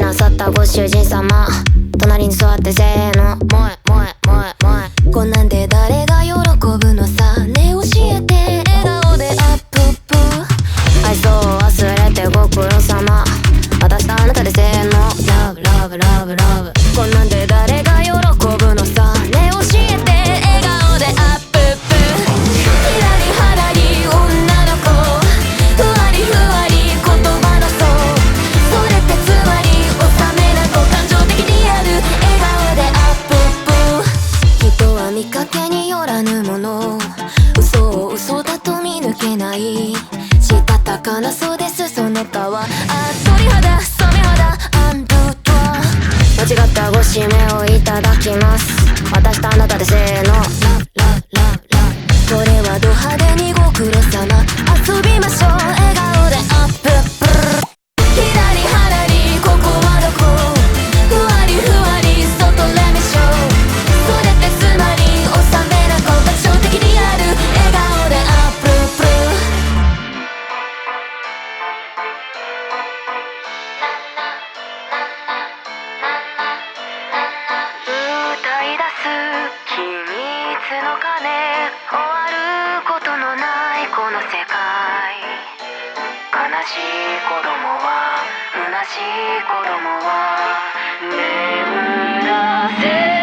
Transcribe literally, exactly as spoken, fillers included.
なさったご主人様、隣に座ってせーの、もえもえもえもえ。こんなんで誰が喜ぶのさ、ね教えて、笑顔でアップップ。愛想を忘れてご苦労様、私とあなたでせーの、ラブラブラブラブ。こんなんで誰が喜ぶのさ、ね教えて、笑顔でアップップ。ひらりはらり女の子、ふわりふわり言葉の層、それってつまり収めなく感情的にある笑顔でアップップ。人は見かけによらぬもの、嘘を嘘だと見抜けない、したたかなそうですその他は。あ鳥肌サメ肌アンドゥトワ、間違ったご指名をいただきます、私とあなたでせーの、ラブラブラブラブ。これはド派手にご苦労様、遊びましょう笑顔でアップップ。ひらりはらりここはどこ、ふわりふわり外レミショー、それってつまり収めなこ感情的にある笑顔でアップップ。歌い出す秘密の鐘、終わることのないこの世界、悲しい子供は虚しい子供は眠らせ